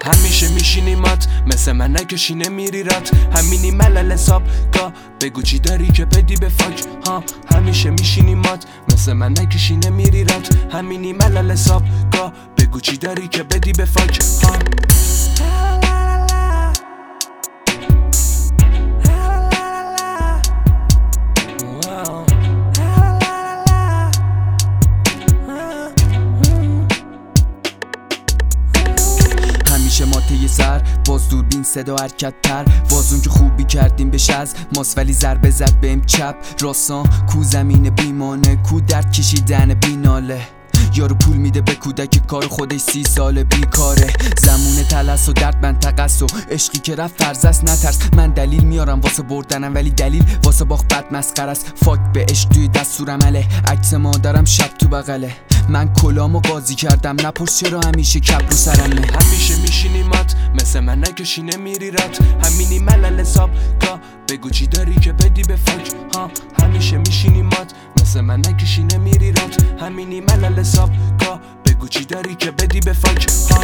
همیشه میشینیمات مثل من نکشی نمیری رات. همینی ملل حساب گاه بگو چی داری که بدی به فاک ها. همیشه میشینیمات مثل من نکشی نمیری رات. همینی ملل حساب گاه بگو چی داری که بدی به فاک ها. همیشه ما طی سر باز دوربین صدا حرکت تر. وازون که خوبی کردیم بهش از ماست ولی ضربه زد بهم چپ راستان. کو زمین بیمانه کو درد کشیدن بیناله. یارو پول میده به کودک کار خودش 30 ساله بیکاره. زمونه تلس و درد منطقس و عشقی که رفت فرض است نترس. من دلیل میارم واسه بردنم ولی دلیل واسه باخت بد مسخره است. فاک به عشق توی دستورمله. عکس مادرم شب تو بغله. من کلامو قاضی کردم نپرس چرا همیشه کپ رو سرمه. همیشه میشینیمات مثل من نکشی نمیری رات. همینی ملل حساب گاه بگو چی داری که بدی به فاک ها. همیشه میشینیمات مثل من نکشی نمیری رات. همینی ملل حساب گاه بگو چی داری که بدی به فاک ها.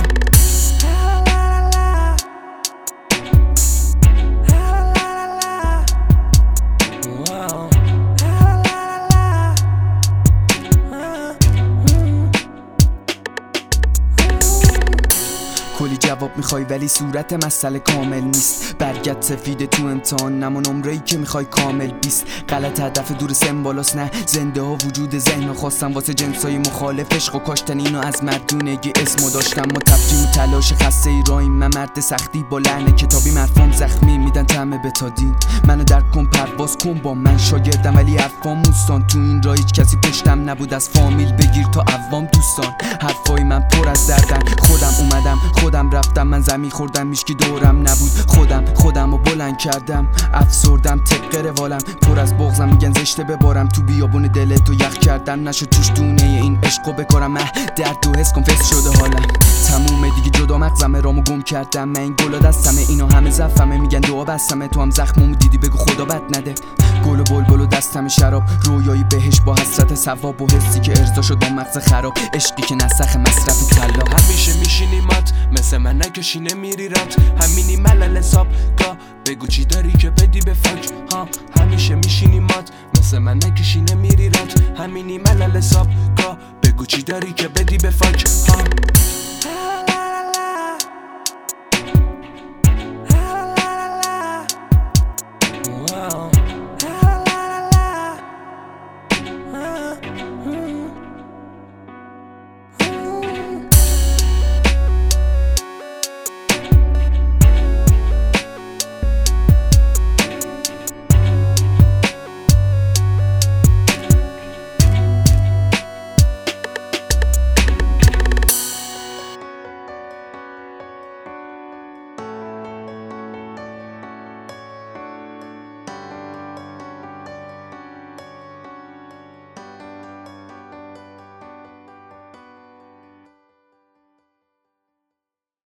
کلی جواب میخوای ولی صورت مسئله کامل نیست. برگت سفیده تو امتحان نما نمره‌ای که میخوای کامل بیست. غلط هدف دور سمبالاس نه زنده ها وجود ذهن خواستم واسه جنسای مخالف عشق و کاشتن اینو از مردونگی اسمو داشتم. ما تفکیم و تلاش خسته ایراییم. من مرد سختی با لحن کتابی مرفام زخمی میدن طعم بتادین. منو درک کن پرواز کن با من شاگردم ولی حرفام موستان. تو این راه هیچ کسی پشتم نبود از فامیل بگیر تا عوام دوستان. حرفای من پر از دردن خودم اومدم خودم رفتم. من زمین خوردم میشکی دورم نبود. خودم رو بلند کردم افسردم طبق روالم. پر از بغضم میگن زشته ببارم تو بیابون دلتو یخ کردم. نشد توش دونه این عشقو بکارم. درد و حس کن فس شده حالم تمومه دیگه جدا مغزمه رامو گم کردم. من این گلا دستمه اینا همه زفمه. میگن دعا بستمه تو هم زخممو دیدی بگو خدا بد نده. گل و بلبل و دستم شراب رویایی بهش با حسرت ثواب و حسی که ارضا شد با مغز خراب. عشقی که نسخ مصرف طلا. همیشه میشینیمات مثل من نکشی نمیری رات. همینی ملل حساب گاه بگو چی داری که بدی به فاک ها. همیشه میشینیمات مثل من نکشی نمیری رات. همینی ملل حساب گاه بگو چی داری که بدی به فاک ها.